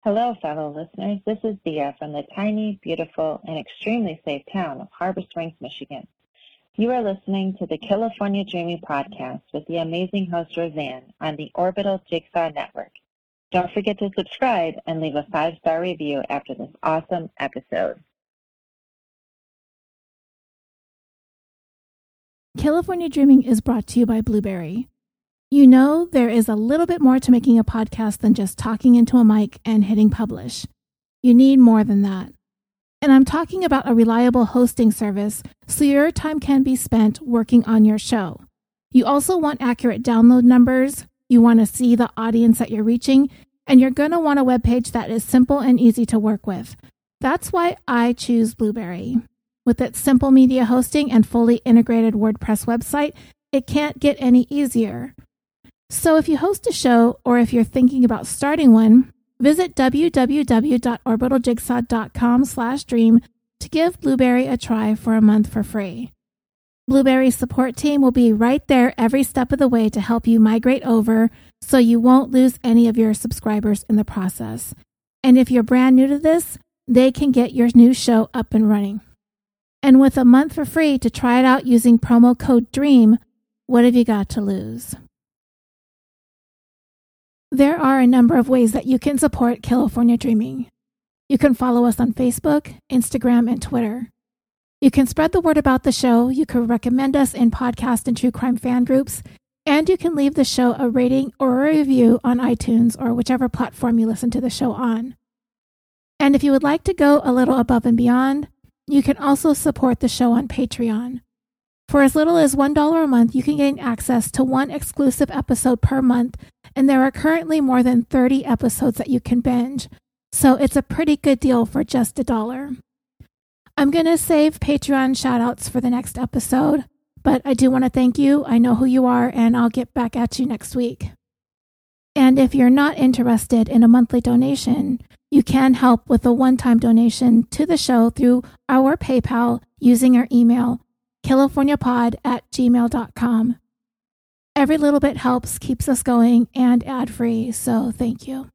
Hello, fellow listeners. This is Dia from the tiny, beautiful, and extremely safe town of Harbor Springs, Michigan. You are listening to the California Dreaming Podcast with the amazing host Roseanne on the Orbital Jigsaw Network. Don't forget to subscribe and leave a 5-star review after this awesome episode. California Dreaming is brought to you by Blueberry. You know, there is a little bit more to making a podcast than just talking into a mic and hitting publish. You need more than that. And I'm talking about a reliable hosting service so your time can be spent working on your show. You also want accurate download numbers, you want to see the audience that you're reaching, and you're going to want a webpage that is simple and easy to work with. That's why I choose Blueberry. With its simple media hosting and fully integrated WordPress website, it can't get any easier. So if you host a show or if you're thinking about starting one, visit www.orbitaljigsaw.com/dream to give Blueberry a try for a month for free. Blueberry's support team will be right there every step of the way to help you migrate over so you won't lose any of your subscribers in the process. And if you're brand new to this, they can get your new show up and running. And with a month for free to try it out using promo code DREAM, what have you got to lose? There are a number of ways that you can support California Dreaming. You can follow us on Facebook, Instagram, and Twitter. You can spread the word about the show, you can recommend us in podcast and true crime fan groups, and you can leave the show a rating or a review on iTunes or whichever platform you listen to the show on. And if you would like to go a little above and beyond, you can also support the show on Patreon. For as little as $1 a month, you can gain access to one exclusive episode per month, and there are currently more than 30 episodes that you can binge, so it's a pretty good deal for just $1. I'm going to save Patreon shoutouts for the next episode, but I do want to thank you. I know who you are, and I'll get back at you next week. And if you're not interested in a monthly donation, you can help with a one-time donation to the show through our PayPal using our email, californiapod@gmail.com. Every little bit helps, keeps us going, and ad-free, so thank you.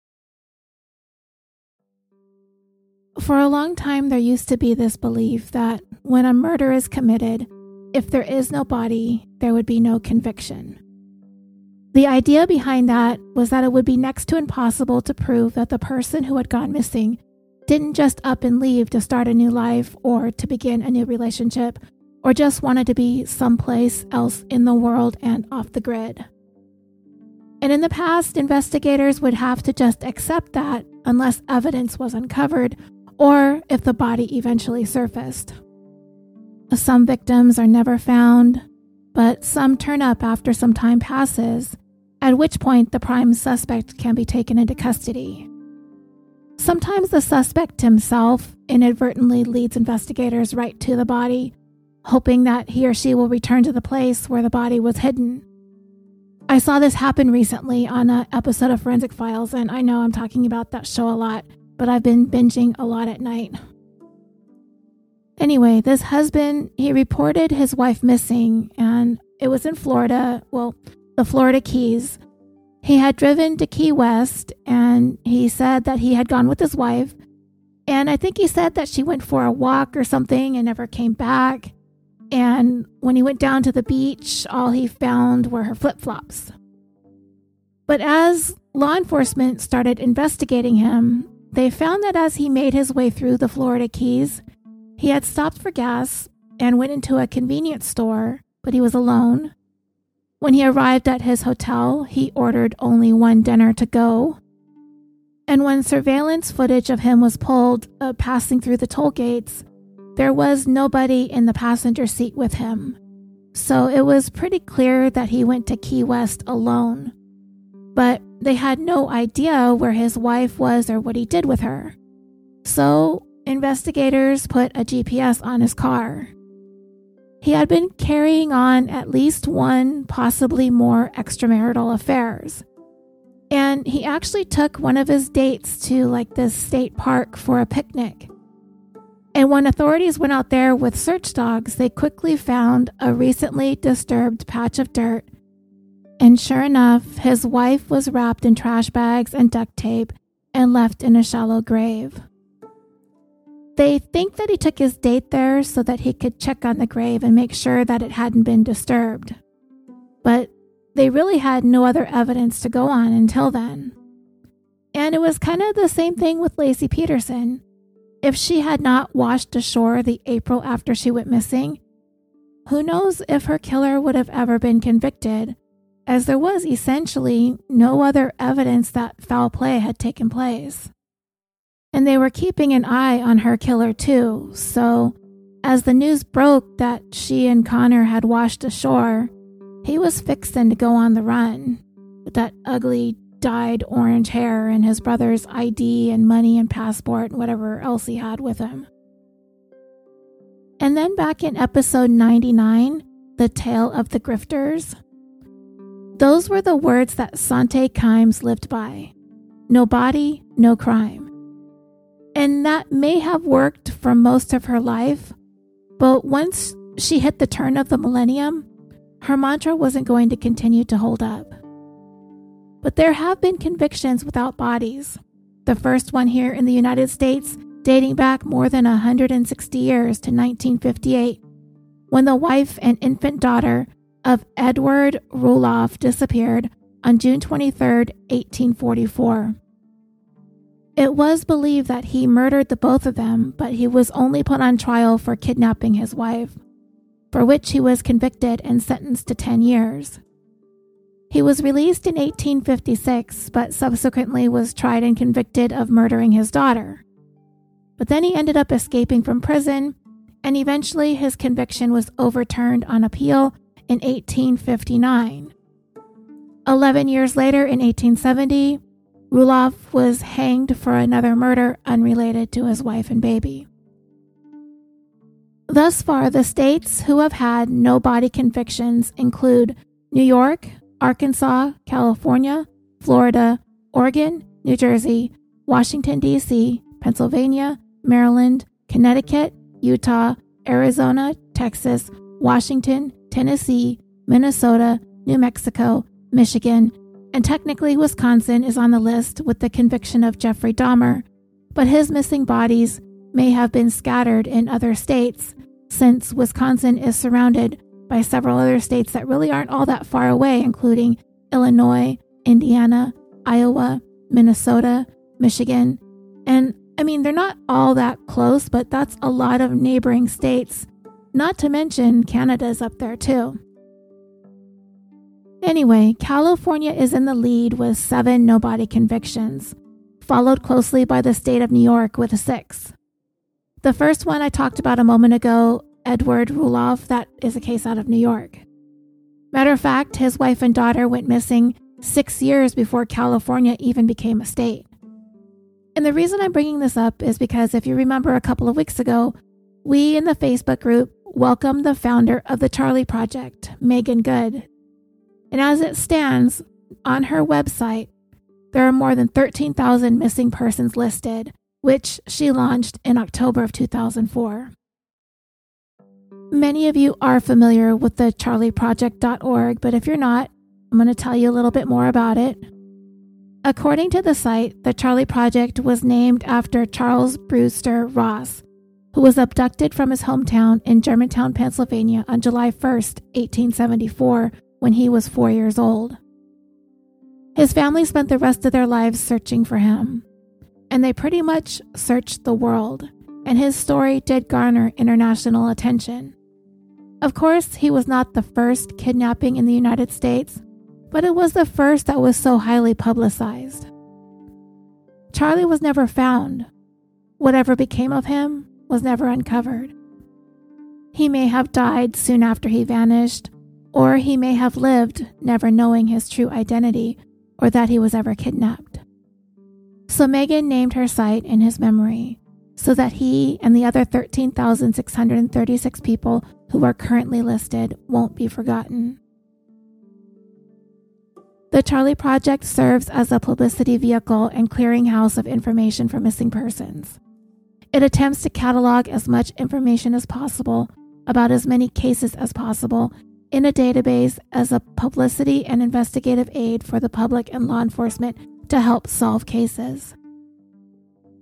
For a long time, there used to be this belief that when a murder is committed, if there is no body, there would be no conviction. The idea behind that was that it would be next to impossible to prove that the person who had gone missing didn't just up and leave to start a new life or to begin a new relationship, or just wanted to be someplace else in the world and off the grid. And in the past, investigators would have to just accept that unless evidence was uncovered or if the body eventually surfaced. Some victims are never found, but some turn up after some time passes, at which point the prime suspect can be taken into custody. Sometimes the suspect himself inadvertently leads investigators right to the body, hoping that he or she will return to the place where the body was hidden. I saw this happen recently on an episode of Forensic Files, and I know I'm talking about that show a lot, but I've been binging a lot at night. Anyway, this husband, he reported his wife missing, and it was in Florida, the Florida Keys. He had driven to Key West, and he said that he had gone with his wife, and I think he said that she went for a walk or something and never came back. And when he went down to the beach, all he found were her flip-flops. But as law enforcement started investigating him, they found that as he made his way through the Florida Keys, he had stopped for gas and went into a convenience store, but he was alone. When he arrived at his hotel, he ordered only one dinner to go. And when surveillance footage of him was pulled passing through the toll gates, there was nobody in the passenger seat with him. So it was pretty clear that he went to Key West alone. But they had no idea where his wife was or what he did with her. So investigators put a GPS on his car. He had been carrying on at least one, possibly more extramarital affairs. And he actually took one of his dates to this state park for a picnic. And when authorities went out there with search dogs, they quickly found a recently disturbed patch of dirt. And sure enough, his wife was wrapped in trash bags and duct tape and left in a shallow grave. They think that he took his date there so that he could check on the grave and make sure that it hadn't been disturbed. But they really had no other evidence to go on until then. And it was kind of the same thing with Laci Peterson. If she had not washed ashore the April after she went missing, who knows if her killer would have ever been convicted, as there was essentially no other evidence that foul play had taken place. And they were keeping an eye on her killer too, so as the news broke that she and Connor had washed ashore, he was fixing to go on the run with that ugly dyed orange hair and his brother's ID and money and passport and whatever else he had with him. And then back in episode 99, The Tale of the Grifters, those were the words that Sante Kimes lived by. No body, no crime. And that may have worked for most of her life, but once she hit the turn of the millennium, her mantra wasn't going to continue to hold up. But there have been convictions without bodies. The first one here in the United States dating back more than 160 years to 1958, when the wife and infant daughter of Edward Roloff disappeared on June 23, 1844. It was believed that he murdered the both of them, but he was only put on trial for kidnapping his wife, for which he was convicted and sentenced to 10 years. He was released in 1856, but subsequently was tried and convicted of murdering his daughter. But then he ended up escaping from prison, and eventually his conviction was overturned on appeal in 1859. 11 years later, in 1870, Roloff was hanged for another murder unrelated to his wife and baby. Thus far, the states who have had no body convictions include New York, Arkansas, California, Florida, Oregon, New Jersey, Washington, D.C., Pennsylvania, Maryland, Connecticut, Utah, Arizona, Texas, Washington, Tennessee, Minnesota, New Mexico, Michigan, and technically Wisconsin is on the list with the conviction of Jeffrey Dahmer, but his missing bodies may have been scattered in other states, since Wisconsin is surrounded by several other states that really aren't all that far away, including Illinois, Indiana, Iowa, Minnesota, Michigan. And I mean, they're not all that close, but that's a lot of neighboring states, not to mention Canada's up there too. Anyway, California is in the lead with 7 no-body convictions, followed closely by the state of New York with 6. The first one I talked about a moment ago, Edward Roloff, that is a case out of New York. Matter of fact, his wife and daughter went missing 6 years before California even became a state. And the reason I'm bringing this up is because if you remember a couple of weeks ago, we in the Facebook group welcomed the founder of the Charlie Project, Meagan Good. And as it stands, on her website, there are more than 13,000 missing persons listed, which she launched in October of 2004. Many of you are familiar with the charlieproject.org, but if you're not, I'm going to tell you a little bit more about it. According to the site, the Charlie Project was named after Charles Brewster Ross, who was abducted from his hometown in Germantown, Pennsylvania on July 1st, 1874, when he was 4 years old. His family spent the rest of their lives searching for him, and they pretty much searched the world, and his story did garner international attention. Of course, he was not the first kidnapping in the United States, but it was the first that was so highly publicized. Charlie was never found. Whatever became of him was never uncovered. He may have died soon after he vanished, or he may have lived never knowing his true identity or that he was ever kidnapped. So Meagan named her site in his memory so that he and the other 13,636 people who are currently listed won't be forgotten. The Charlie Project serves as a publicity vehicle and clearinghouse of information for missing persons. It attempts to catalog as much information as possible about as many cases as possible in a database as a publicity and investigative aid for the public and law enforcement to help solve cases.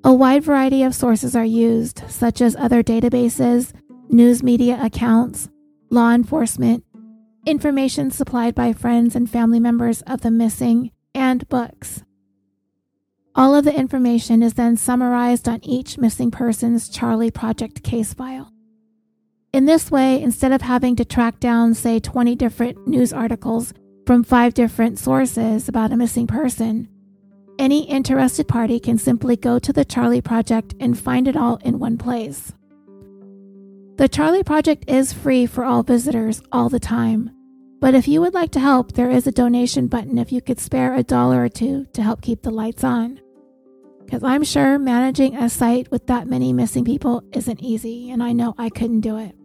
A wide variety of sources are used, such as other databases, news media accounts, law enforcement, information supplied by friends and family members of the missing, and books. All of the information is then summarized on each missing person's Charley Project case file. In this way, instead of having to track down, say, 20 different news articles from 5 different sources about a missing person, any interested party can simply go to the Charley Project and find it all in one place. The Charley Project is free for all visitors all the time, but if you would like to help, there is a donation button if you could spare $1 or $2 to help keep the lights on. Because I'm sure managing a site with that many missing people isn't easy, and I know I couldn't do it.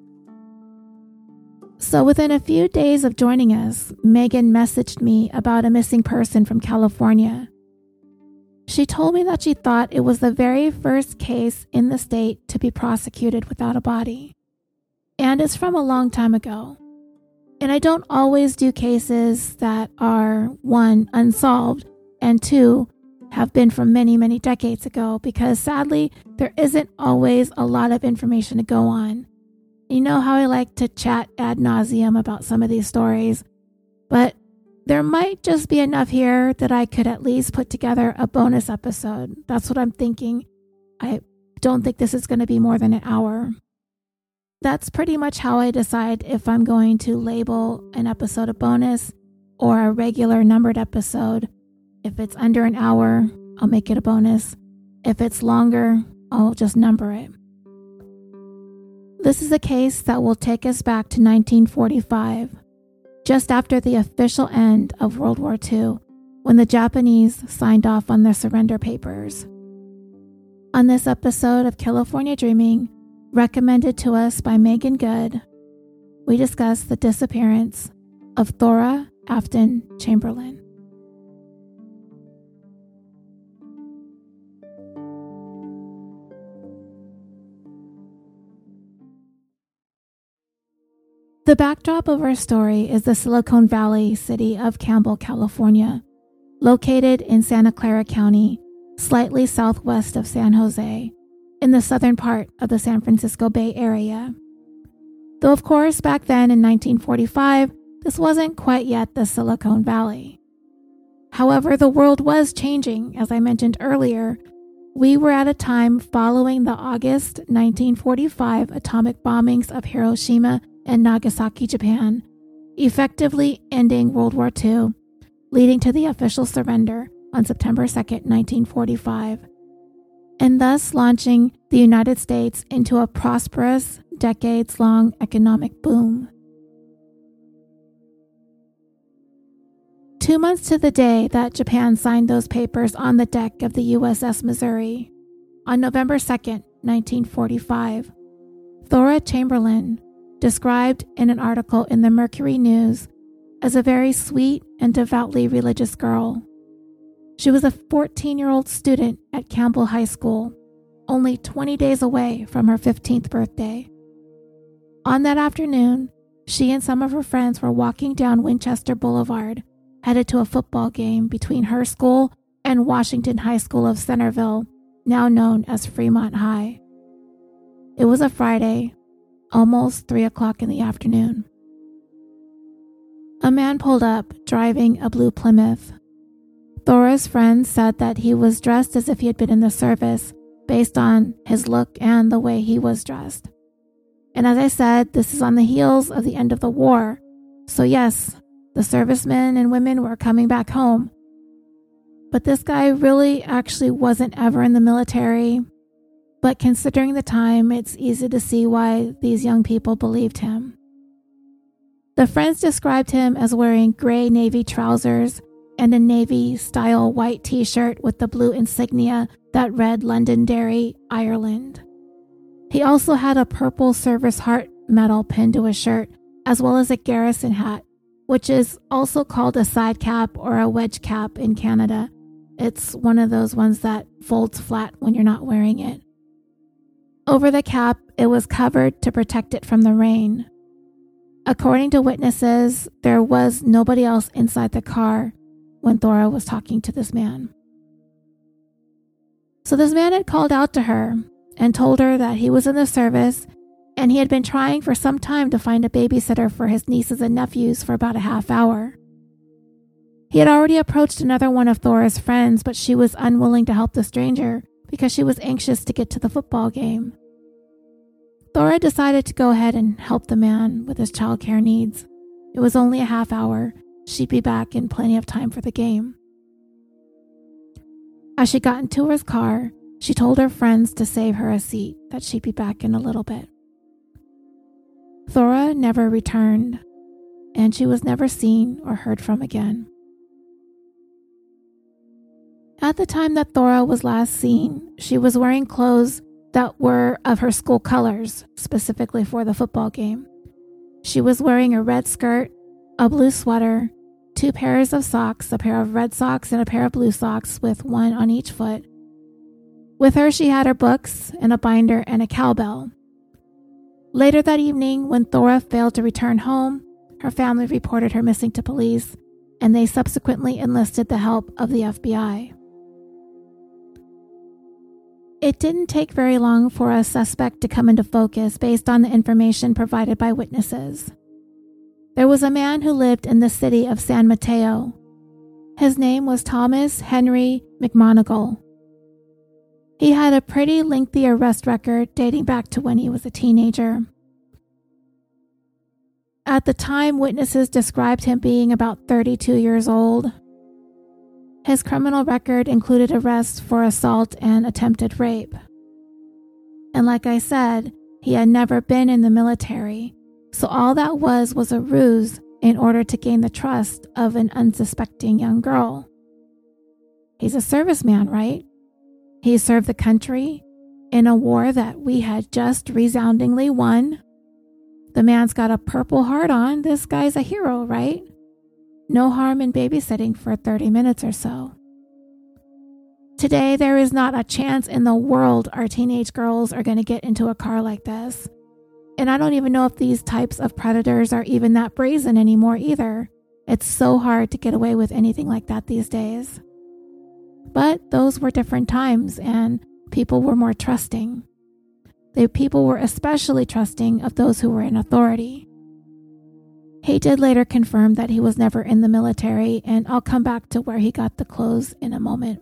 So within a few days of joining us, Megan messaged me about a missing person from California. She told me that she thought it was the very first case in the state to be prosecuted without a body. And it's from a long time ago. And I don't always do cases that are, 1, unsolved, and 2, have been from many, many decades ago, because sadly, there isn't always a lot of information to go on. You know how I like to chat ad nauseum about some of these stories, but there might just be enough here that I could at least put together a bonus episode. That's what I'm thinking. I don't think this is going to be more than an hour. That's pretty much how I decide if I'm going to label an episode a bonus or a regular numbered episode. If it's under an hour, I'll make it a bonus. If it's longer, I'll just number it. This is a case that will take us back to 1945. Just after the official end of World War II, when the Japanese signed off on their surrender papers. On this episode of California Dreaming, recommended to us by Megan Good, we discuss the disappearance of Thora Afton Chamberlain. The backdrop of our story is the Silicon Valley city of Campbell, California, located in Santa Clara County, slightly southwest of San Jose, in the southern part of the San Francisco Bay Area. Though, of course, back then in 1945, this wasn't quite yet the Silicon Valley. However, the world was changing, as I mentioned earlier. We were at a time following the August 1945 atomic bombings of Hiroshima and Nagasaki, Japan, effectively ending World War II, leading to the official surrender on September 2, 1945, and thus launching the United States into a prosperous, decades-long economic boom. 2 months to the day that Japan signed those papers on the deck of the USS Missouri, on November 2nd, 1945, Thora Chamberlain, described in an article in the Mercury News as a very sweet and devoutly religious girl. She was a 14-year-old student at Campbell High School, only 20 days away from her 15th birthday. On that afternoon, she and some of her friends were walking down Winchester Boulevard, headed to a football game between her school and Washington High School of Centerville, now known as Fremont High. It was a Friday, almost 3 o'clock in the afternoon. A man pulled up, driving a blue Plymouth. Thora's friends said that he was dressed as if he had been in the service, based on his look and the way he was dressed. And as I said, this is on the heels of the end of the war. So yes, the servicemen and women were coming back home. But this guy really actually wasn't ever in the military. But considering the time, it's easy to see why these young people believed him. The friends described him as wearing gray navy trousers and a navy-style white t-shirt with the blue insignia that read Londonderry, Ireland. He also had a purple Service Heart medal pinned to his shirt, as well as a garrison hat, which is also called a side cap or a wedge cap in Canada. It's one of those ones that folds flat when you're not wearing it. Over the cap, it was covered to protect it from the rain. According to witnesses, there was nobody else inside the car when Thora was talking to this man. So this man had called out to her and told her that he was in the service and he had been trying for some time to find a babysitter for his nieces and nephews for about a half hour. He had already approached another one of Thora's friends, but she was unwilling to help the stranger because she was anxious to get to the football game. Thora decided to go ahead and help the man with his childcare needs. It was only a half hour. She'd be back in plenty of time for the game. As she got into his car, she told her friends to save her a seat, that she'd be back in a little bit. Thora never returned, and she was never seen or heard from again. At the time that Thora was last seen, she was wearing clothes that were of her school colors, specifically for the football game. She was wearing a red skirt, a blue sweater, 2 pairs of socks, a pair of red socks and a pair of blue socks with one on each foot. With her, she had her books and a binder and a cowbell. Later that evening, when Thora failed to return home, her family reported her missing to police, and they subsequently enlisted the help of the FBI. It didn't take very long for a suspect to come into focus based on the information provided by witnesses. There was a man who lived in the city of San Mateo. His name was Thomas Henry McMonigle. He had a pretty lengthy arrest record dating back to when he was a teenager. At the time, witnesses described him being about 32 years old. His criminal record included arrests for assault and attempted rape. And like I said, he had never been in the military, so all that was a ruse in order to gain the trust of an unsuspecting young girl. He's a serviceman, right? He served the country in a war that we had just resoundingly won. The man's got a Purple Heart on. This guy's a hero, right? No harm in babysitting for 30 minutes or so. Today, there is not a chance in the world our teenage girls are going to get into a car like this. And I don't even know if these types of predators are even that brazen anymore either. It's so hard to get away with anything like that these days. But those were different times, and people were more trusting. People were especially trusting of those who were in authority. He did later confirm that he was never in the military, and I'll come back to where he got the clothes in a moment.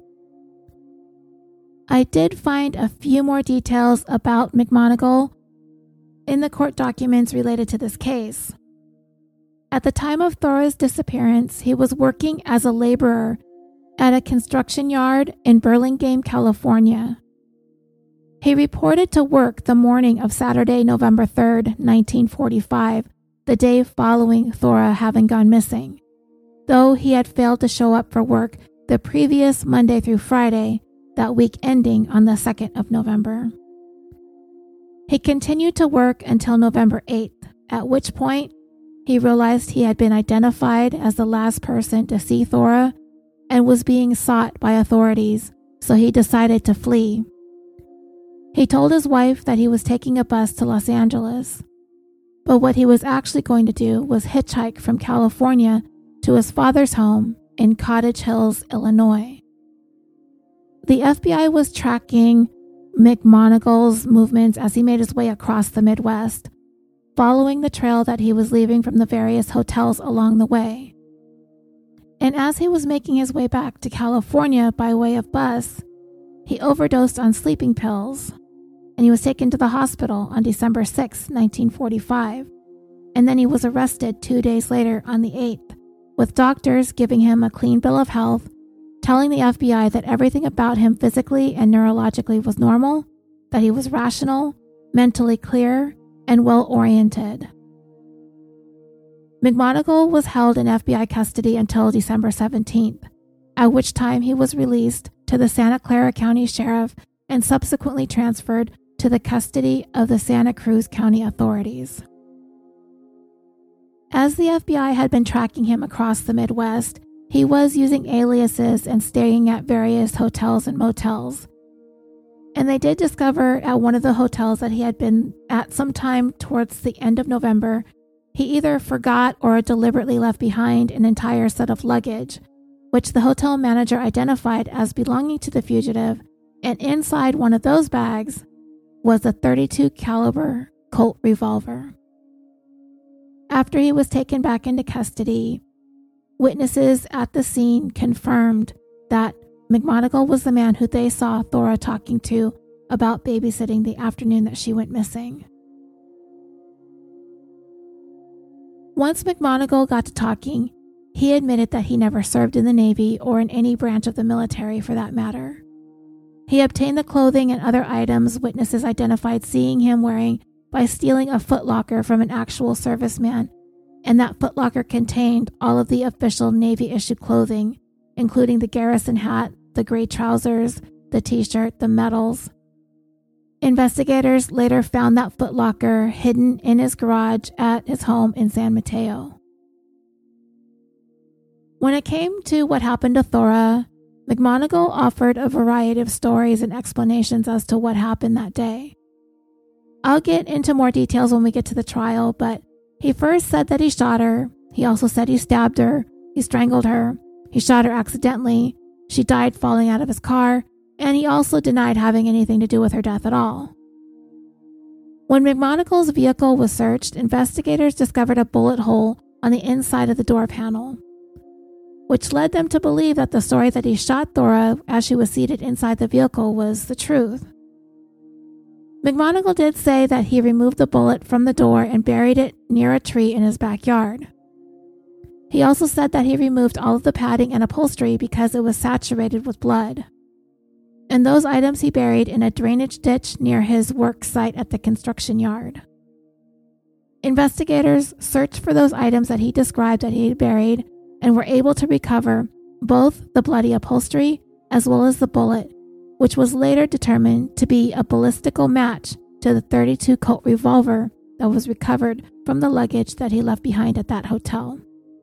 I did find a few more details about McMonigle in the court documents related to this case. At the time of Thora's disappearance, he was working as a laborer at a construction yard in Burlingame, California. He reported to work the morning of Saturday, November 3rd, 1945, the day following Thora having gone missing, though he had failed to show up for work the previous Monday through Friday, that week ending on the 2nd of November. He continued to work until November 8th, at which point he realized he had been identified as the last person to see Thora and was being sought by authorities, so he decided to flee. He told his wife that he was taking a bus to Los Angeles, but what he was actually going to do was hitchhike from California to his father's home in Cottage Hills, Illinois. The FBI was tracking McMonigle's movements as he made his way across the Midwest, following the trail that he was leaving from the various hotels along the way. And as he was making his way back to California by way of bus, he overdosed on sleeping pills, and he was taken to the hospital on December 6, 1945, and then he was arrested 2 days later on the 8th, with doctors giving him a clean bill of health, telling the FBI that everything about him physically and neurologically was normal, that he was rational, mentally clear, and well-oriented. McMonigle was held in FBI custody until December 17th, at which time he was released to the Santa Clara County Sheriff and subsequently transferred to the custody of the Santa Cruz County authorities. As the FBI had been tracking him across the Midwest, he was using aliases and staying at various hotels and motels. And they did discover at one of the hotels that he had been at sometime towards the end of November, he either forgot or deliberately left behind an entire set of luggage, which the hotel manager identified as belonging to the fugitive and inside one of those bags was a .32 caliber Colt revolver. After he was taken back into custody, witnesses at the scene confirmed that McMonagle was the man who they saw Thora talking to about babysitting the afternoon that she went missing. Once McMonagle got to talking, he admitted that he never served in the Navy or in any branch of the military for that matter. He obtained the clothing and other items witnesses identified seeing him wearing by stealing a footlocker from an actual serviceman, and that footlocker contained all of the official Navy-issued clothing, including the garrison hat, the gray trousers, the t-shirt, the medals. Investigators later found that footlocker hidden in his garage at his home in San Mateo. When it came to what happened to Thora, McMonagle offered a variety of stories and explanations as to what happened that day. I'll get into more details when we get to the trial, but he first said that he shot her. He also said he stabbed her, he strangled her, he shot her accidentally, she died falling out of his car, and he also denied having anything to do with her death at all. When McMonagle's vehicle was searched, investigators discovered a bullet hole on the inside of the door panel, which led them to believe that the story that he shot Thora as she was seated inside the vehicle was the truth. McMonagle did say that he removed the bullet from the door and buried it near a tree in his backyard. He also said that he removed all of the padding and upholstery because it was saturated with blood. And those items he buried in a drainage ditch near his work site at the construction yard. Investigators searched for those items that he described that he had buried and were able to recover both the bloody upholstery as well as the bullet, which was later determined to be a ballistical match to the .32 Colt revolver that was recovered from the luggage that he left behind at that hotel.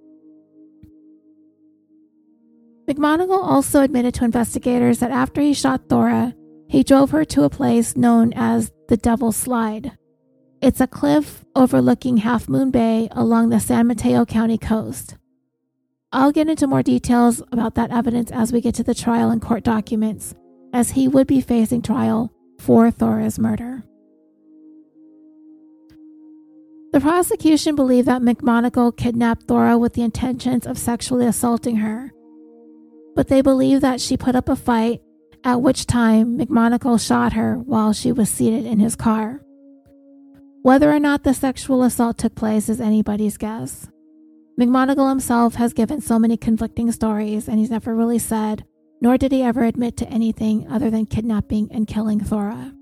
McMonagle also admitted to investigators that after he shot Thora, he drove her to a place known as the Devil's Slide. It's a cliff overlooking Half Moon Bay along the San Mateo County coast. I'll get into more details about that evidence as we get to the trial and court documents, as he would be facing trial for Thora's murder. The prosecution believed that McMonagle kidnapped Thora with the intentions of sexually assaulting her, but they believe that she put up a fight, at which time McMonagle shot her while she was seated in his car. Whether or not the sexual assault took place is anybody's guess. McMonagle himself has given so many conflicting stories, and he's never really said, nor did he ever admit to anything other than kidnapping and killing Thora.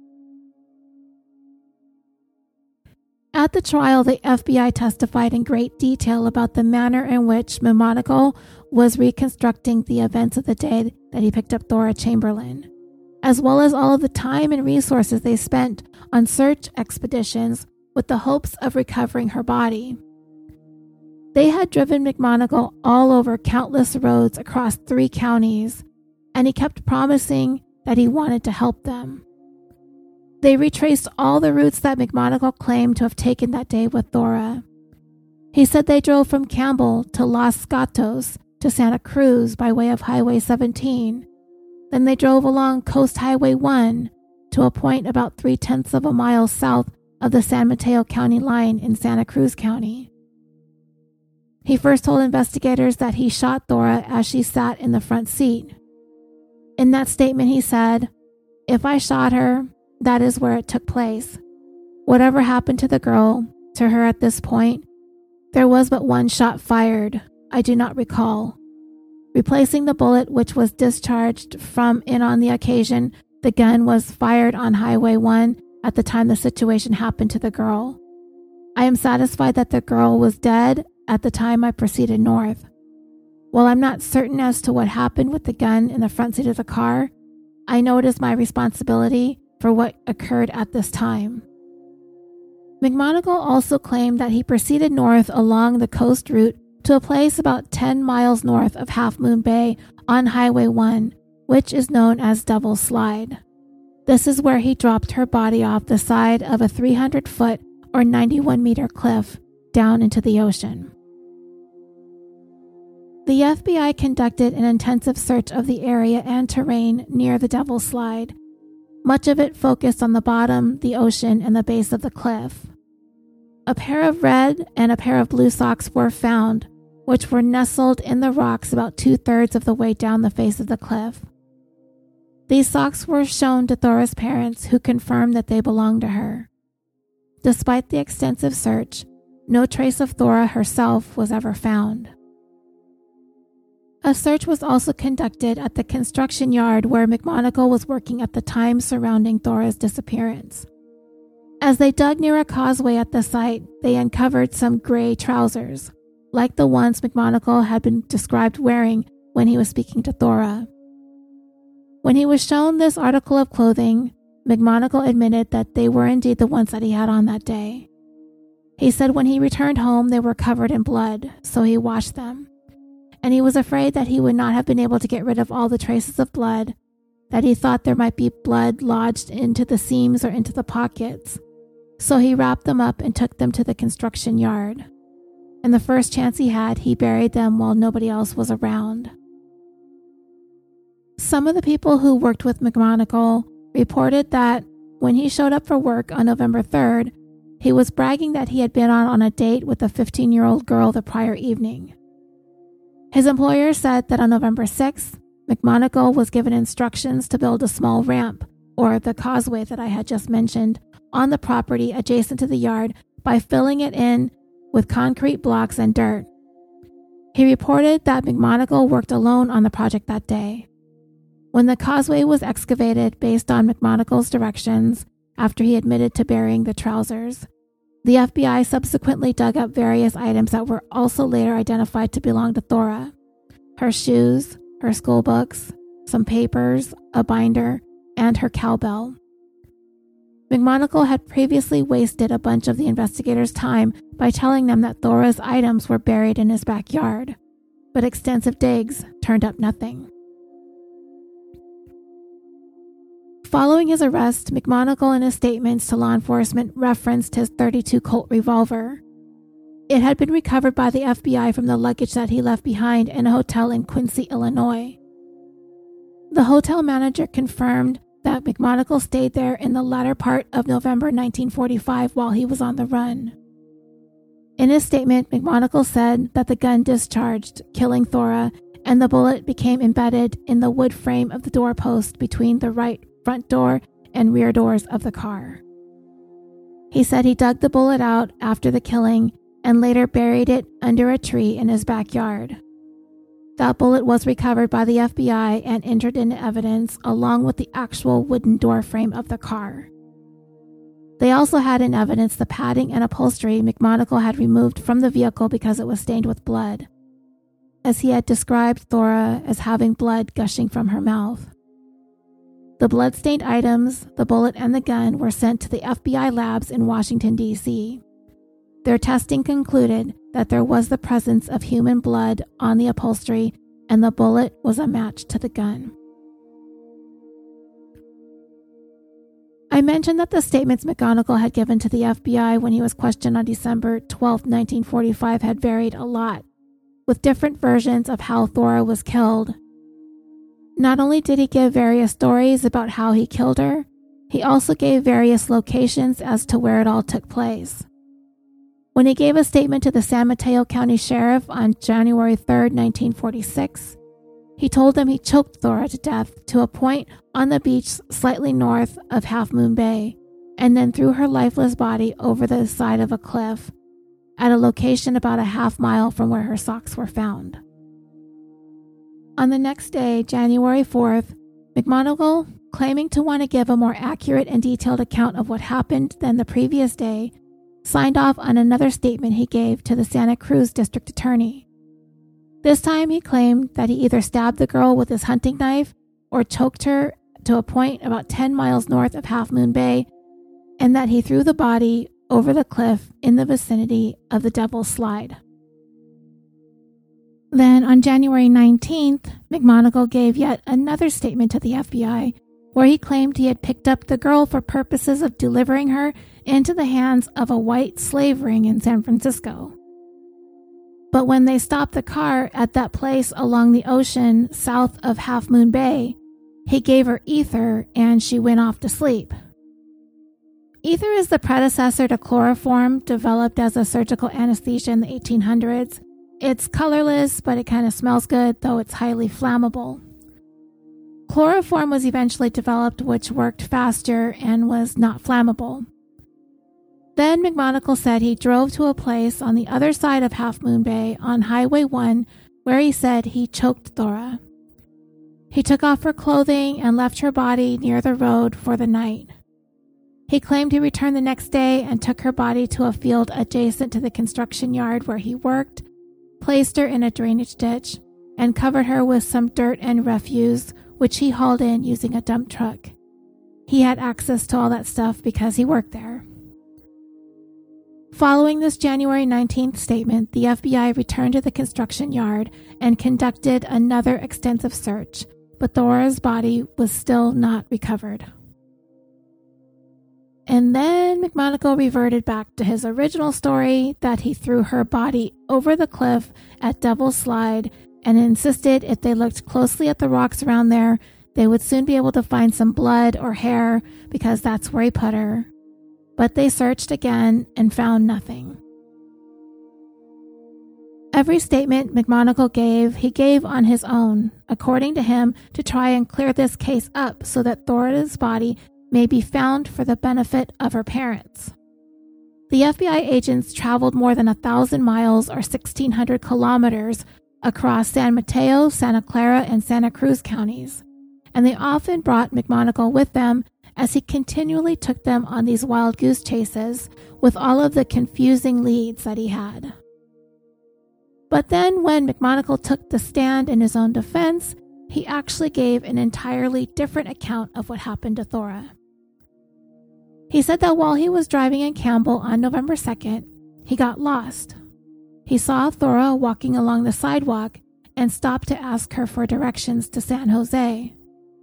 At the trial, the FBI testified in great detail about the manner in which McMonagle was reconstructing the events of the day that he picked up Thora Chamberlain, as well as all of the time and resources they spent on search expeditions with the hopes of recovering her body. They had driven McMonagle all over countless roads across 3 counties, and he kept promising that he wanted to help them. They retraced all the routes that McMonagle claimed to have taken that day with Thora. He said they drove from Campbell to Los Gatos to Santa Cruz by way of Highway 17. Then they drove along Coast Highway 1 to a point about 0.3 of a mile south of the San Mateo County line in Santa Cruz County. He first told investigators that he shot Thora as she sat in the front seat. In that statement he said, "If I shot her, that is where it took place. Whatever happened to the girl, to her at this point, there was but one shot fired. I do not recall. Replacing the bullet which was discharged from and on the occasion, the gun was fired on Highway 1 at the time the situation happened to the girl. I am satisfied that the girl was dead at the time I proceeded north. While I'm not certain as to what happened with the gun in the front seat of the car, I know it is my responsibility for what occurred at this time." McMonagle also claimed that he proceeded north along the coast route to a place about 10 miles north of Half Moon Bay on Highway 1, which is known as Devil's Slide. This is where he dropped her body off the side of a 300-foot or 91-meter cliff down into the ocean. The FBI conducted an intensive search of the area and terrain near the Devil's Slide, much of it focused on the bottom, the ocean, and the base of the cliff. A pair of red and a pair of blue socks were found, which were nestled in the rocks about 2/3 of the way down the face of the cliff. These socks were shown to Thora's parents, who confirmed that they belonged to her. Despite the extensive search, no trace of Thora herself was ever found. A search was also conducted at the construction yard where McMonagle was working at the time surrounding Thora's disappearance. As they dug near a causeway at the site, they uncovered some gray trousers, like the ones McMonagle had been described wearing when he was speaking to Thora. When he was shown this article of clothing, McMonagle admitted that they were indeed the ones that he had on that day. He said when he returned home they were covered in blood, so he washed them. And he was afraid that he would not have been able to get rid of all the traces of blood, that he thought there might be blood lodged into the seams or into the pockets. So he wrapped them up and took them to the construction yard. And the first chance he had, he buried them while nobody else was around. Some of the people who worked with McMonagle reported that when he showed up for work on November 3rd, he was bragging that he had been on a date with a 15-year-old girl the prior evening. His employer said that on November 6th, McMonagle was given instructions to build a small ramp, or the causeway that I had just mentioned, on the property adjacent to the yard by filling it in with concrete blocks and dirt. He reported that McMonagle worked alone on the project that day. When the causeway was excavated based on McMonagle's directions, after he admitted to burying the trousers, the FBI subsequently dug up various items that were also later identified to belong to Thora. Her shoes, her school books, some papers, a binder, and her cowbell. McMonagle had previously wasted a bunch of the investigators' time by telling them that Thora's items were buried in his backyard, but extensive digs turned up nothing. Following his arrest, McMonagle in his statements to law enforcement referenced his .32 Colt revolver. It had been recovered by the FBI from the luggage that he left behind in a hotel in Quincy, Illinois. The hotel manager confirmed that McMonagle stayed there in the latter part of November 1945 while he was on the run. In his statement, McMonagle said that the gun discharged, killing Thora, and the bullet became embedded in the wood frame of the doorpost between the right front door and rear doors of the car. He said he dug the bullet out after the killing and later buried it under a tree in his backyard. That bullet was recovered by the FBI and entered into evidence along with the actual wooden door frame of the car. They also had in evidence the padding and upholstery McMonagle had removed from the vehicle because it was stained with blood, as he had described Thora as having blood gushing from her mouth. The blood-stained items, the bullet, and the gun were sent to the FBI labs in Washington, D.C. Their testing concluded that there was the presence of human blood on the upholstery and the bullet was a match to the gun. I mentioned that the statements McMonagle had given to the FBI when he was questioned on December 12, 1945 had varied a lot, with different versions of how Thora was killed. Not only did he give various stories about how he killed her, he also gave various locations as to where it all took place. When he gave a statement to the San Mateo County Sheriff on January 3, 1946, he told them he choked Thora to death to a point on the beach slightly north of Half Moon Bay, and then threw her lifeless body over the side of a cliff at a location about a half mile from where her socks were found. On the next day, January 4th, McMonagle, claiming to want to give a more accurate and detailed account of what happened than the previous day, signed off on another statement he gave to the Santa Cruz District Attorney. This time he claimed that he either stabbed the girl with his hunting knife or choked her to a point about 10 miles north of Half Moon Bay, and that he threw the body over the cliff in the vicinity of the Devil's Slide. Then on January 19th, McMonagle gave yet another statement to the FBI where he claimed he had picked up the girl for purposes of delivering her into the hands of a white slave ring in San Francisco. But when they stopped the car at that place along the ocean south of Half Moon Bay, He gave her ether and she went off to sleep. Ether is the predecessor to chloroform, developed as a surgical anesthesia in the 1800s. It's colorless, but it kind of smells good, though it's highly flammable. Chloroform was eventually developed, which worked faster and was not flammable. Then McMonagle said he drove to a place on the other side of Half Moon Bay on Highway 1 where he said he choked Thora. He took off her clothing and left her body near the road for the night. He claimed he returned the next day and took her body to a field adjacent to the construction yard where he worked, placed her in a drainage ditch, and covered her with some dirt and refuse, which he hauled in using a dump truck. He had access to all that stuff because he worked there. Following this January 19th statement, the FBI returned to the construction yard and conducted another extensive search, but Thora's body was still not recovered. And then McMonagle reverted back to his original story that he threw her body over the cliff at Devil's Slide and insisted if they looked closely at the rocks around there, they would soon be able to find some blood or hair because that's where he put her. But they searched again and found nothing. Every statement McMonagle gave, he gave on his own, according to him, to try and clear this case up so that Thora's body may be found for the benefit of her parents. The FBI agents traveled more than 1,000 miles or 1,600 kilometers across San Mateo, Santa Clara, and Santa Cruz counties, and they often brought McMonagle with them as he continually took them on these wild goose chases with all of the confusing leads that he had. But then when McMonagle took the stand in his own defense, he actually gave an entirely different account of what happened to Thora. He said that while he was driving in Campbell on November 2nd, he got lost. He saw Thora walking along the sidewalk and stopped to ask her for directions to San Jose.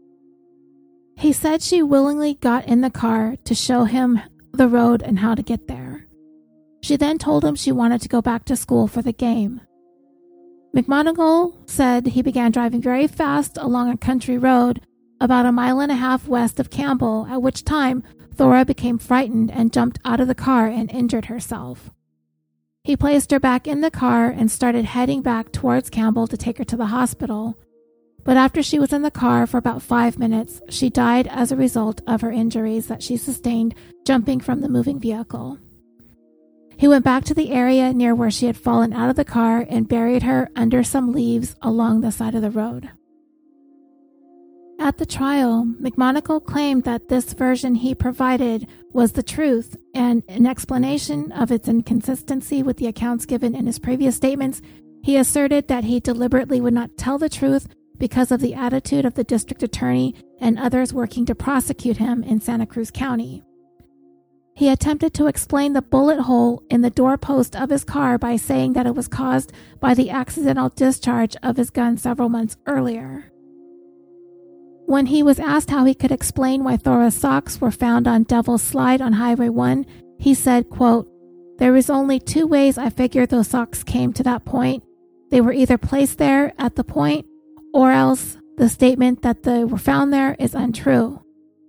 He said she willingly got in the car to show him the road and how to get there. She then told him she wanted to go back to school for the game. McMonagle said he began driving very fast along a country road about 1.5 miles west of Campbell, at which time Thora became frightened and jumped out of the car and injured herself. He placed her back in the car and started heading back towards Campbell to take her to the hospital. But after she was in the car for about 5 minutes, she died as a result of her injuries that she sustained jumping from the moving vehicle. He went back to the area near where she had fallen out of the car and buried her under some leaves along the side of the road. At the trial, McMonagle claimed that this version he provided was the truth, and in explanation of its inconsistency with the accounts given in his previous statements, he asserted that he deliberately would not tell the truth because of the attitude of the district attorney and others working to prosecute him in Santa Cruz County. He attempted to explain the bullet hole in the doorpost of his car by saying that it was caused by the accidental discharge of his gun several months earlier. When he was asked how he could explain why Thora's socks were found on Devil's Slide on Highway 1, he said, quote, "There is only 2 ways I figured those socks came to that point. They were either placed there at the point, or else the statement that they were found there is untrue."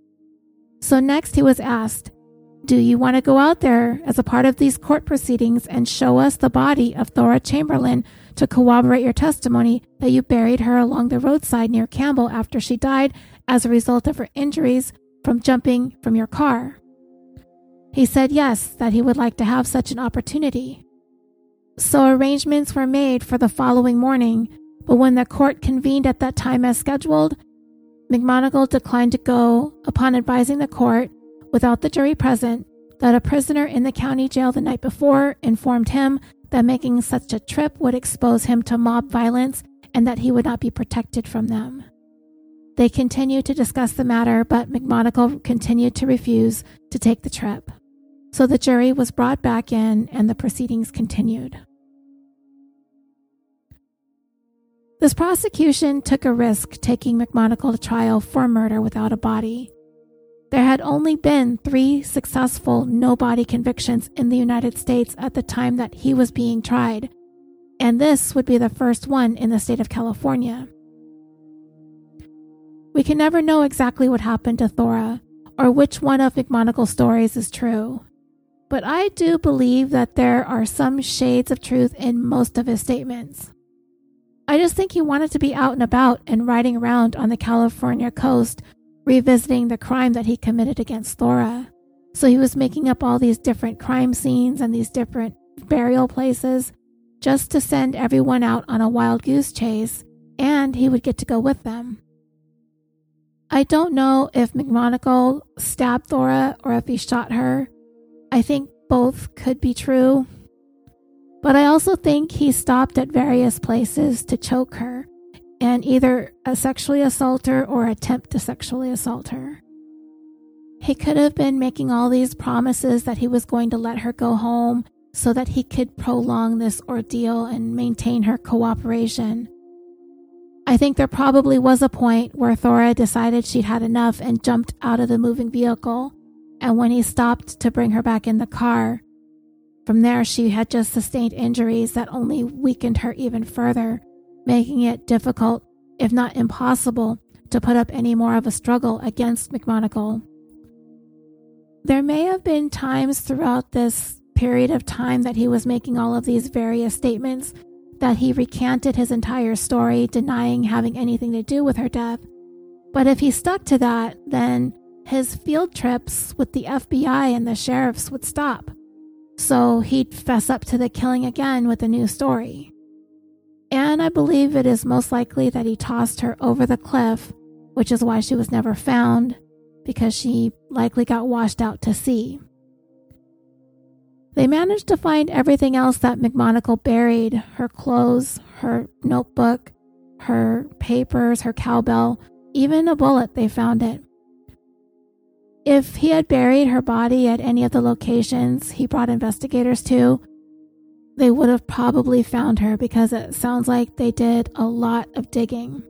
So next he was asked, "Do you want to go out there as a part of these court proceedings and show us the body of Thora Chamberlain to corroborate your testimony that you buried her along the roadside near Campbell after she died as a result of her injuries from jumping from your car?" He said yes, that he would like to have such an opportunity. So arrangements were made for the following morning, but when the court convened at that time as scheduled, McMonagle declined to go upon advising the court, without the jury present, that a prisoner in the county jail the night before informed him that making such a trip would expose him to mob violence and that he would not be protected from them. They continued to discuss the matter, but McMonagle continued to refuse to take the trip. So the jury was brought back in and the proceedings continued. This prosecution took a risk taking McMonagle to trial for murder without a body. There had only been 3 successful no-body convictions in the United States at the time that he was being tried, and this would be the first one in the state of California. We can never know exactly what happened to Thora or which one of McMonagle's stories is true. But I do believe that there are some shades of truth in most of his statements. I just think he wanted to be out and about and riding around on the California coast, revisiting the crime that he committed against Thora. So he was making up all these different crime scenes and these different burial places just to send everyone out on a wild goose chase, and he would get to go with them. I don't know if McMonagall stabbed Thora or if he shot her. I think both could be true. But I also think he stopped at various places to choke her and either sexually assault her or attempt to sexually assault her. He could have been making all these promises that he was going to let her go home so that he could prolong this ordeal and maintain her cooperation. I think there probably was a point where Thora decided she'd had enough and jumped out of the moving vehicle, and when he stopped to bring her back in the car, from there she had just sustained injuries that only weakened her even further, making it difficult, if not impossible, to put up any more of a struggle against McMonagall. There may have been times throughout this period of time that he was making all of these various statements that he recanted his entire story, denying having anything to do with her death. But if he stuck to that, then his field trips with the FBI and the sheriffs would stop. So he'd fess up to the killing again with a new story. And I believe it is most likely that he tossed her over the cliff, which is why she was never found, because she likely got washed out to sea. They managed to find everything else that McMonagall buried: her clothes, her notebook, her papers, her cowbell, even a bullet. They found it. If he had buried her body at any of the locations he brought investigators to, they would have probably found her, because it sounds like they did a lot of digging.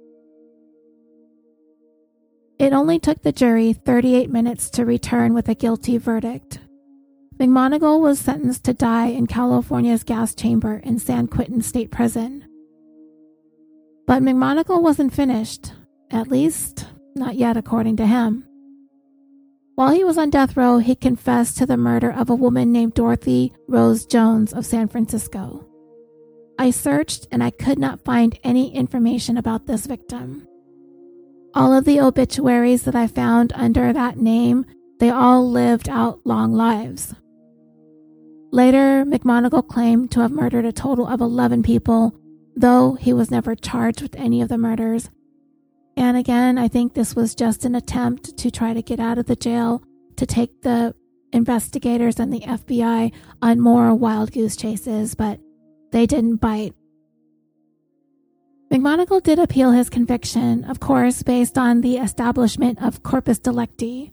It only took the jury 38 minutes to return with a guilty verdict. McMonagall was sentenced to die in California's gas chamber in San Quentin State Prison. But McMonagall wasn't finished, at least not yet according to him. While he was on death row, he confessed to the murder of a woman named Dorothy Rose Jones of San Francisco. I searched and I could not find any information about this victim. All of the obituaries that I found under that name, they all lived out long lives. Later, McMonagall claimed to have murdered a total of 11 people, though he was never charged with any of the murders. And again, I think this was just an attempt to try to get out of the jail, to take the investigators and the FBI on more wild goose chases, but they didn't bite. McMonagall did appeal his conviction, of course, based on the establishment of corpus delicti.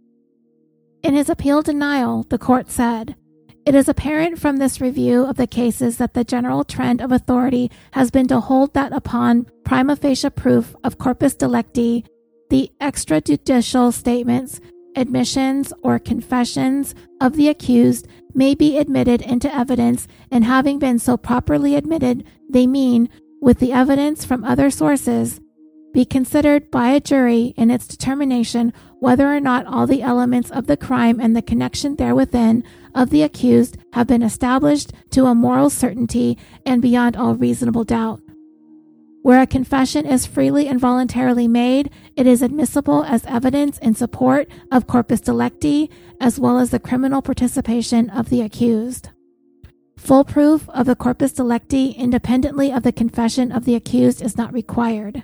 In his appeal denial, the court said, "It is apparent from this review of the cases that the general trend of authority has been to hold that upon prima facie proof of corpus delicti, the extrajudicial statements, admissions, or confessions of the accused may be admitted into evidence, and having been so properly admitted, they mean, with the evidence from other sources, be considered by a jury in its determination whether or not all the elements of the crime and the connection therewithin of the accused have been established to a moral certainty and beyond all reasonable doubt. Where a confession is freely and voluntarily made, it is admissible as evidence in support of corpus delicti, as well as the criminal participation of the accused. Full proof of the corpus delicti independently of the confession of the accused is not required."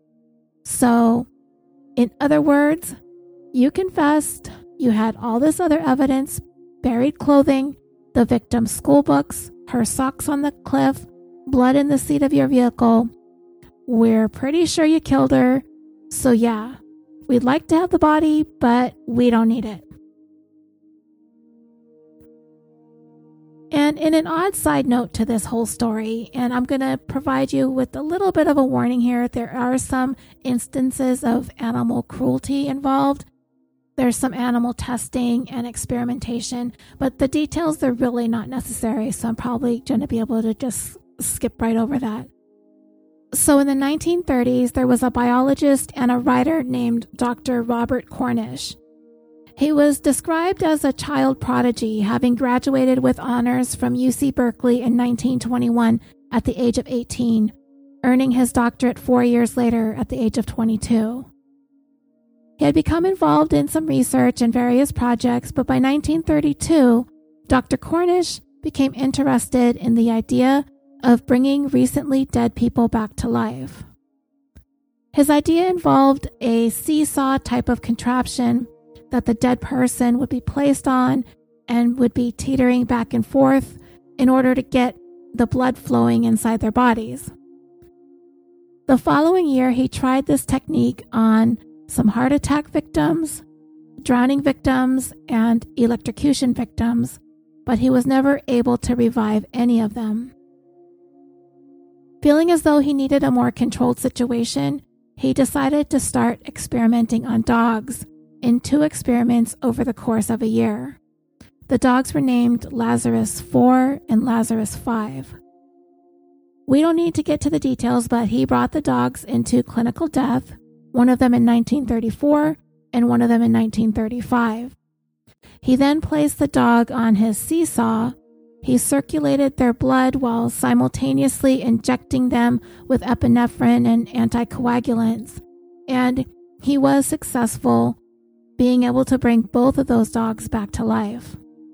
So, in other words, you confessed, you had all this other evidence, buried clothing, the victim's school books, her socks on the cliff, blood in the seat of your vehicle. We're pretty sure you killed her, so yeah, we'd like to have the body, but we don't need it. And in an odd side note to this whole story, and I'm going to provide you with a little bit of a warning here, there are some instances of animal cruelty involved. There's some animal testing and experimentation, but the details are really not necessary, so I'm probably going to be able to just skip right over that. So in the 1930s, there was a biologist and a writer named Dr. Robert Cornish. He was described as a child prodigy, having graduated with honors from UC Berkeley in 1921 at the age of 18, earning his doctorate 4 years later at the age of 22. He had become involved in some research and various projects, but by 1932, Dr. Cornish became interested in the idea of bringing recently dead people back to life. His idea involved a seesaw type of contraption that the dead person would be placed on and would be teetering back and forth in order to get the blood flowing inside their bodies. The following year, he tried this technique on some heart attack victims, drowning victims, and electrocution victims, but he was never able to revive any of them. Feeling as though he needed a more controlled situation, he decided to start experimenting on dogs in 2 experiments over the course of a year. The dogs were named Lazarus 4 and Lazarus 5. We don't need to get to the details, but he brought the dogs into clinical death, one of them in 1934 and one of them in 1935. He then placed the dog on his seesaw. He circulated their blood while simultaneously injecting them with epinephrine and anticoagulants, and he was successful, being able to bring both of those dogs back to life.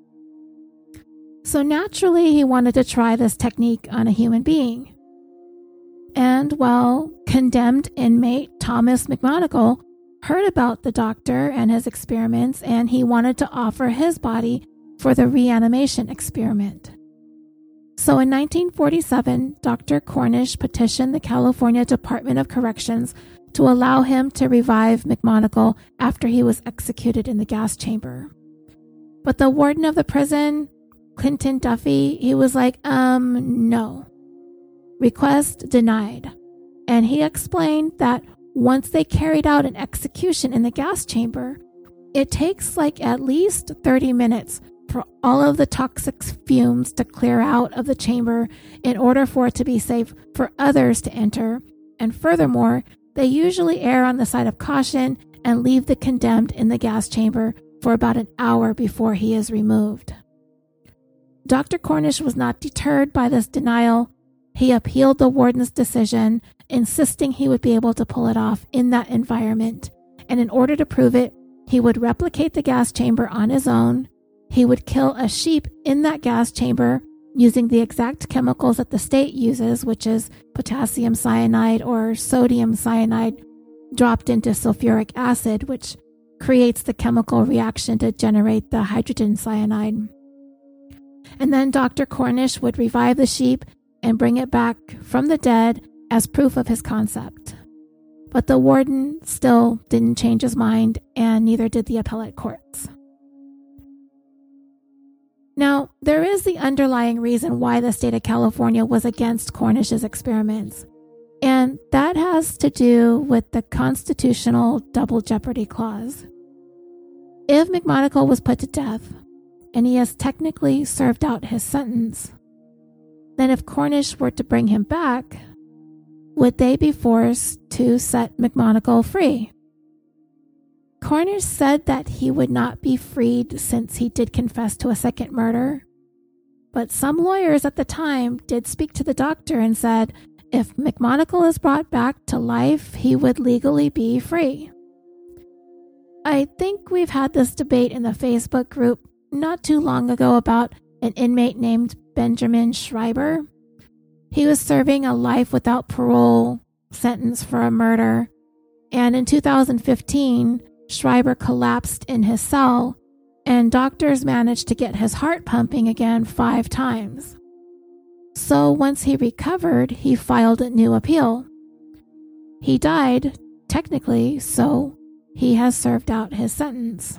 So naturally, he wanted to try this technique on a human being. And well, condemned inmate Thomas McMonagle heard about the doctor and his experiments, and he wanted to offer his body for the reanimation experiment. So in 1947, Dr. Cornish petitioned the California Department of Corrections to allow him to revive McMonagle after he was executed in the gas chamber. But the warden of the prison, Clinton Duffy, he was like, no. Request denied. And he explained that once they carried out an execution in the gas chamber, it takes at least 30 minutes for all of the toxic fumes to clear out of the chamber in order for it to be safe for others to enter. And furthermore, they usually err on the side of caution and leave the condemned in the gas chamber for about an hour before he is removed. Dr. Cornish was not deterred by this denial. He appealed the warden's decision, insisting he would be able to pull it off in that environment. And in order to prove it, he would replicate the gas chamber on his own. He would kill a sheep in that gas chamber using the exact chemicals that the state uses, which is potassium cyanide or sodium cyanide dropped into sulfuric acid, which creates the chemical reaction to generate the hydrogen cyanide. And then Dr. Cornish would revive the sheep and bring it back from the dead as proof of his concept. But the warden still didn't change his mind, and neither did the appellate courts. Now, there is the underlying reason why the state of California was against Cornish's experiments, and that has to do with the constitutional double jeopardy clause. If McMonagle was put to death, and he has technically served out his sentence, then if Cornish were to bring him back, would they be forced to set McMonagle free? Cornish said that he would not be freed since he did confess to a second murder, but some lawyers at the time did speak to the doctor and said if McMonagle is brought back to life, he would legally be free. I think we've had this debate in the Facebook group not too long ago about an inmate named Benjamin Schreiber. He was serving a life without parole sentence for a murder, and in 2015, Schreiber collapsed in his cell, and doctors managed to get his heart pumping again 5 times. So once he recovered, he filed a new appeal. He died, technically, so he has served out his sentence.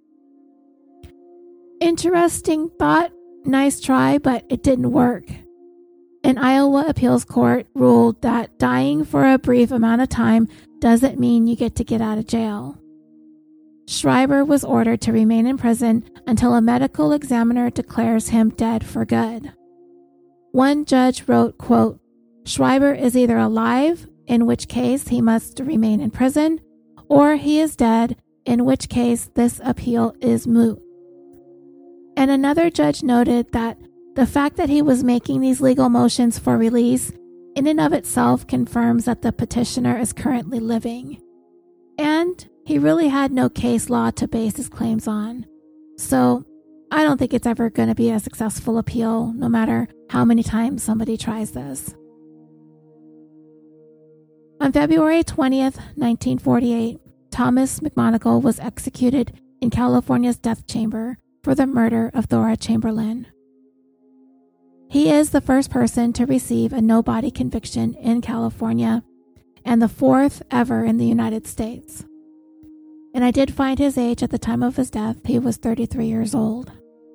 Interesting thought, nice try, but it didn't work. An Iowa appeals court ruled that dying for a brief amount of time doesn't mean you get out of jail. Schreiber was ordered to remain in prison until a medical examiner declares him dead for good. One judge wrote, quote, Schreiber is either alive, in which case he must remain in prison, or he is dead, in which case this appeal is moot. And another judge noted that the fact that he was making these legal motions for release in and of itself confirms that the petitioner is currently living. And he really had no case law to base his claims on. So I don't think it's ever going to be a successful appeal, no matter how many times somebody tries this. On February 20th, 1948, Thomas McMonagle was executed in California's death chamber for the murder of Thora Chamberlain. He is the first person to receive a no-body conviction in California and the fourth ever in the United States. And I did find his age at the time of his death. He was 33 years old.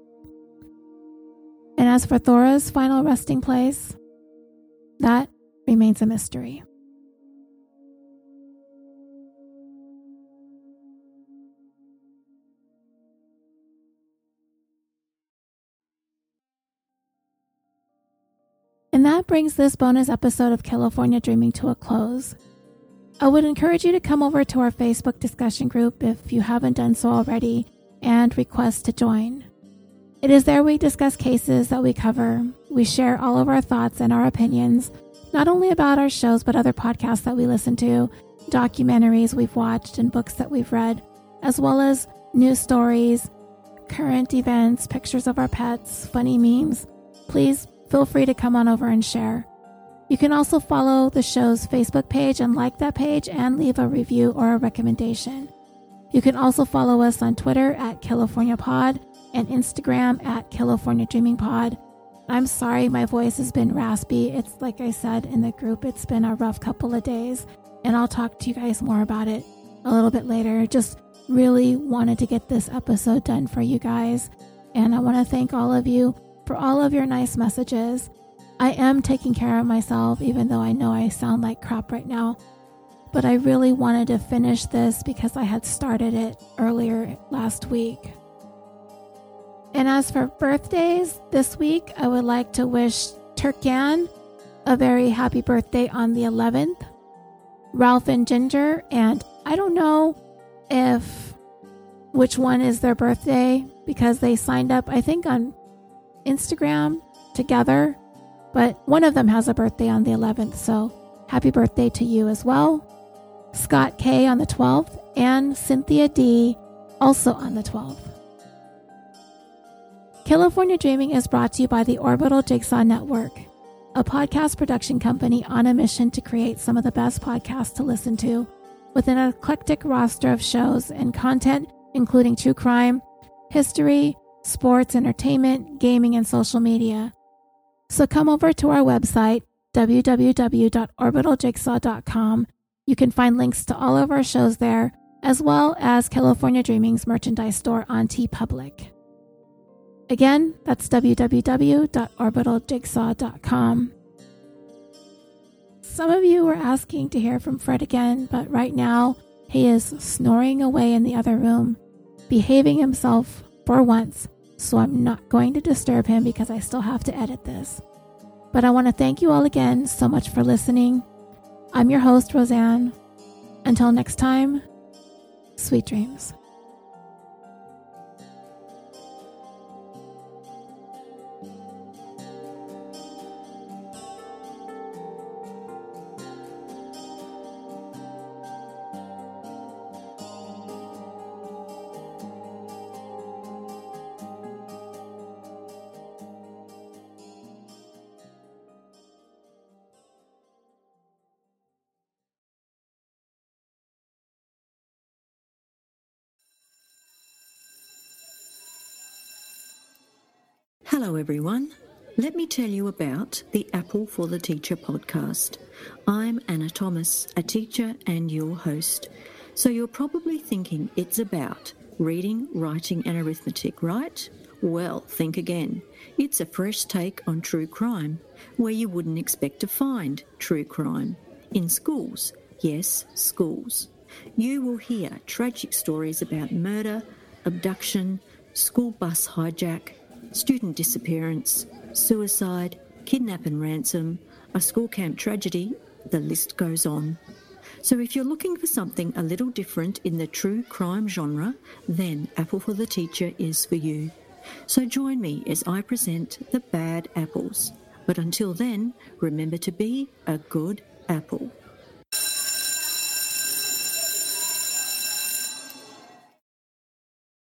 And as for Thora's final resting place, that remains a mystery. And that brings this bonus episode of California Dreaming to a close. I would encourage you to come over to our Facebook discussion group if you haven't done so already and request to join. It is there we discuss cases that we cover. We share all of our thoughts and our opinions, not only about our shows, but other podcasts that we listen to, documentaries we've watched, and books that we've read, as well as news stories, current events, pictures of our pets, funny memes. Please feel free to come on over and share. You can also follow the show's Facebook page and like that page and leave a review or a recommendation. You can also follow us on Twitter at California Pod and Instagram at California Dreaming Pod. I'm sorry my voice has been raspy. It's like I said in the group, it's been a rough couple of days, and I'll talk to you guys more about it a little bit later. Just really wanted to get this episode done for you guys, and I want to thank all of you for all of your nice messages. I am taking care of myself, even though I know I sound like crap right now. But I really wanted to finish this because I had started it earlier last week. And as for birthdays this week, I would like to wish Turkan a very happy birthday on the 11th. Ralph and Ginger, and I don't know which one is their birthday because they signed up, I think, on Instagram together, but one of them has a birthday on the 11th, so happy birthday to you as well. Scott K on the 12th, and Cynthia D also on the 12th. California Dreaming is brought to you by the Orbital Jigsaw Network, a podcast production company on a mission to create some of the best podcasts to listen to, with an eclectic roster of shows and content including true crime, history, sports, entertainment, gaming, and social media. So come over to our website, www.orbitaljigsaw.com. You can find links to all of our shows there, as well as California Dreaming's merchandise store on TeePublic. Again, that's www.orbitaljigsaw.com. Some of you were asking to hear from Fred again, but right now he is snoring away in the other room, behaving himself for once. So I'm not going to disturb him because I still have to edit this. But I want to thank you all again so much for listening. I'm your host, Roseanne. Until next time, sweet dreams. Hello everyone. Let me tell you about the Apple for the Teacher podcast. I'm Anna Thomas, a teacher and your host. So you're probably thinking it's about reading, writing and arithmetic, right? Well, think again. It's a fresh take on true crime, where you wouldn't expect to find true crime. In schools. Yes, schools. You will hear tragic stories about murder, abduction, school bus hijack, student disappearance, suicide, kidnap and ransom, a school camp tragedy, the list goes on. So if you're looking for something a little different in the true crime genre, then Apple for the Teacher is for you. So join me as I present The Bad Apples. But until then, remember to be a good apple.